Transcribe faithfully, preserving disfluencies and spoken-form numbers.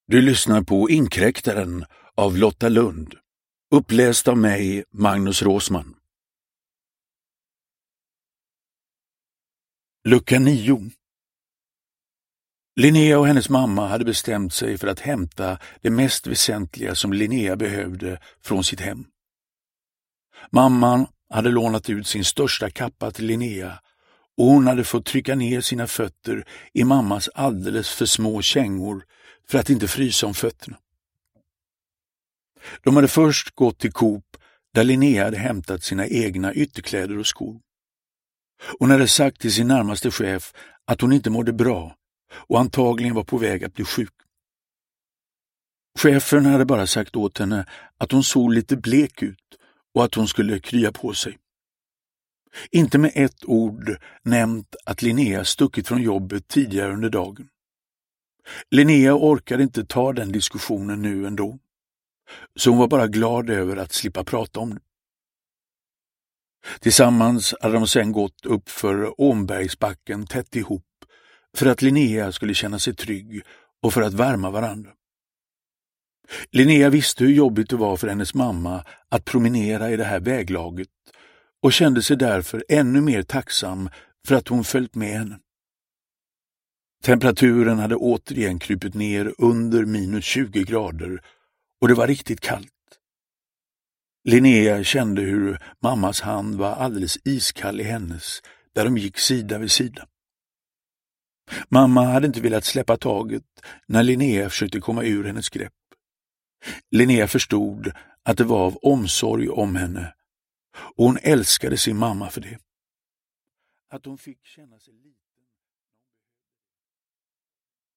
Du lyssnar på Inkräktaren av Lotta Lund. Uppläst av mig, Magnus Råsman. Lucka nio. Linnea och hennes mamma hade bestämt sig för att hämta det mest väsentliga som Linnea behövde från sitt hem. Mamman hade lånat ut sin största kappa till Linnea och hon hade fått trycka ner sina fötter i mammas alldeles för små kängor för att inte frysa om fötterna. De hade först gått till Coop där Linnea hade hämtat sina egna ytterkläder och skor. Hon hade sagt till sin närmaste chef att hon inte mådde bra och antagligen var på väg att bli sjuk. Chefen hade bara sagt åt henne att hon såg lite blek ut och att hon skulle krya på sig. Inte med ett ord nämnt att Linnea stuckit från jobbet tidigare under dagen. Linnea orkade inte ta den diskussionen nu ändå, så hon var bara glad över att slippa prata om det. Tillsammans hade de sedan gått upp för Åmbergsbacken tätt ihop för att Linnea skulle känna sig trygg och för att värma varandra. Linnea visste hur jobbigt det var för hennes mamma att promenera i det här väglaget och kände sig därför ännu mer tacksam för att hon följt med henne. Temperaturen hade återigen krypit ner under minus tjugo grader och det var riktigt kallt. Linnea kände hur mammas hand var alldeles iskall i hennes där de gick sida vid sida. Mamma hade inte velat släppa taget när Linnea försökte komma ur hennes grepp. Linnea förstod att det var av omsorg om henne och hon älskade sin mamma för det. Att hon fick känna sig